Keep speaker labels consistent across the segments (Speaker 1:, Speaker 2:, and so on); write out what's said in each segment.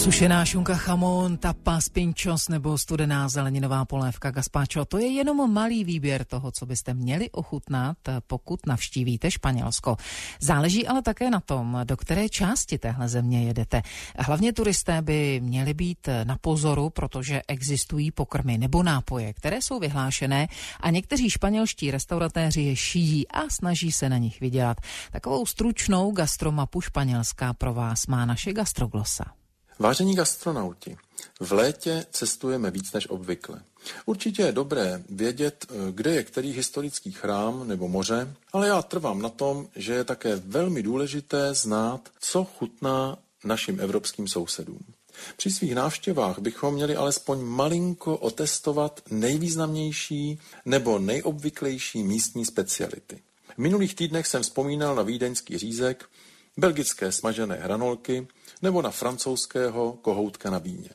Speaker 1: Sušená šunka chamon, tapas, pinchos nebo studená zeleninová polévka gazpacho. To je jenom malý výběr toho, co byste měli ochutnat, pokud navštívíte Španělsko. Záleží ale také na tom, do které části téhle země jedete. Hlavně turisté by měli být na pozoru, protože existují pokrmy nebo nápoje, které jsou vyhlášené a někteří španělští restauratéři je šijí a snaží se na nich vydělat. Takovou stručnou gastromapu Španělska pro vás má naše Gastroglosa.
Speaker 2: Vážení gastronauti, v létě cestujeme víc než obvykle. Určitě je dobré vědět, kde je který historický chrám nebo moře, ale já trvám na tom, že je také velmi důležité znát, co chutná našim evropským sousedům. Při svých návštěvách bychom měli alespoň malinko otestovat nejvýznamnější nebo nejobvyklejší místní speciality. V minulých týdnech jsem vzpomínal na vídeňský řízek, belgické smažené hranolky nebo na francouzského kohoutka na víně.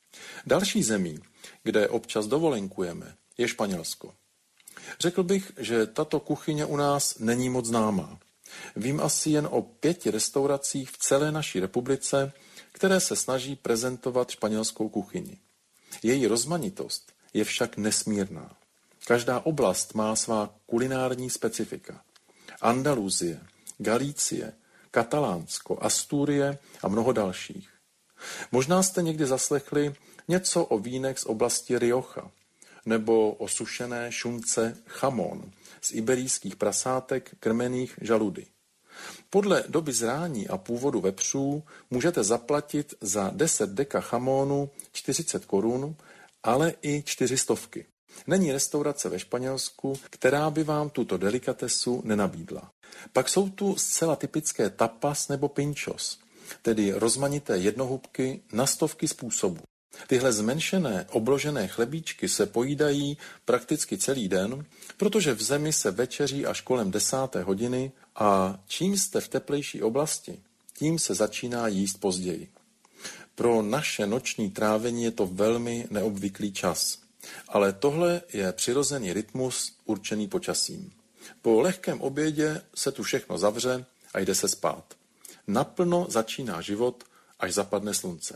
Speaker 2: Další zemí, kde občas dovolenkujeme, je Španělsko. Řekl bych, že tato kuchyně u nás není moc známá. Vím asi jen o 5 restauracích v celé naší republice, které se snaží prezentovat španělskou kuchyni. Její rozmanitost je však nesmírná. Každá oblast má svá kulinární specifika. Andaluzie, Galície, Katalánsko, Astúrie a mnoho dalších. Možná jste někdy zaslechli něco o vínech z oblasti Rioja nebo o sušené šunce chamon z iberijských prasátek krmených žaludy. Podle doby zrání a původu vepřů můžete zaplatit za 10 deka chamónu 40 korun, ale i 400. Není restaurace ve Španělsku, která by vám tuto delikatesu nenabídla. Pak jsou tu zcela typické tapas nebo pinchos, tedy rozmanité jednohubky na stovky způsobů. Tyhle zmenšené, obložené chlebíčky se pojídají prakticky celý den, protože v zemi se večeří až kolem 10. hodiny a čím jste v teplejší oblasti, tím se začíná jíst později. Pro naše noční trávení je to velmi neobvyklý čas, ale tohle je přirozený rytmus určený počasím. Po lehkém obědě se tu všechno zavře a jde se spát. Naplno začíná život, až zapadne slunce.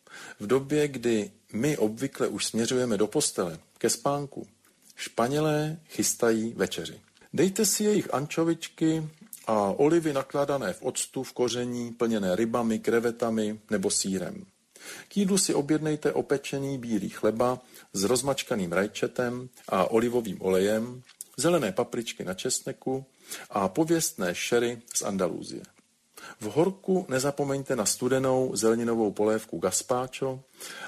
Speaker 2: V době, kdy my obvykle už směřujeme do postele, ke spánku, Španělé chystají večeři. Dejte si jejich ančovičky a olivy nakládané v octu, v koření, plněné rybami, krevetami nebo sýrem. K jídlu si objednejte opečený bílý chleba s rozmačkaným rajčetem a olivovým olejem, zelené papričky na česneku a pověstné šery z Andaluzie. V horku nezapomeňte na studenou zeleninovou polévku gazpacho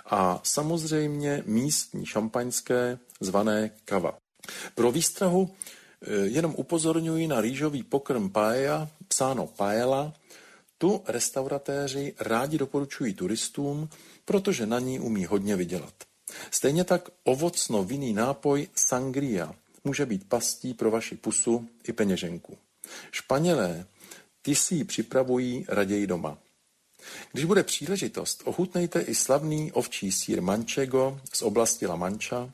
Speaker 2: a samozřejmě místní šampaňské zvané cava. Pro výstrahu jenom upozorňuji na rýžový pokrm paella, psáno paella. Tu restauratéři rádi doporučují turistům, protože na ní umí hodně vydělat. Stejně tak ovocno-vinný nápoj sangria může být pastí pro vaši pusu i peněženku. Španělé, ty si ji připravují raději doma. Když bude příležitost, ochutnejte i slavný ovčí sýr manchego z oblasti La Mancha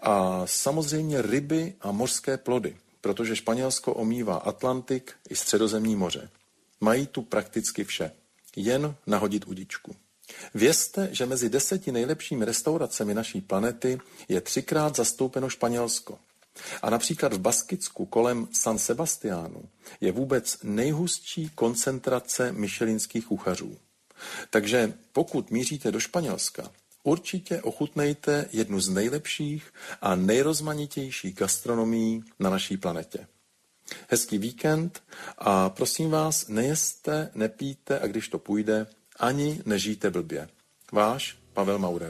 Speaker 2: a samozřejmě ryby a mořské plody, protože Španělsko omývá Atlantik i Středozemní moře. Mají tu prakticky vše, jen nahodit udičku. Vězte, že mezi 10 nejlepšími restauracemi naší planety je 3krát zastoupeno Španělsko. A například v Baskicku kolem San Sebastiánu je vůbec nejhustší koncentrace michelinských kuchařů. Takže pokud míříte do Španělska, určitě ochutnejte jednu z nejlepších a nejrozmanitějších gastronomií na naší planetě. Hezký víkend a prosím vás, nejeste, nepijte a když to půjde, ani nežijte blbě. Váš Pavel Maurer.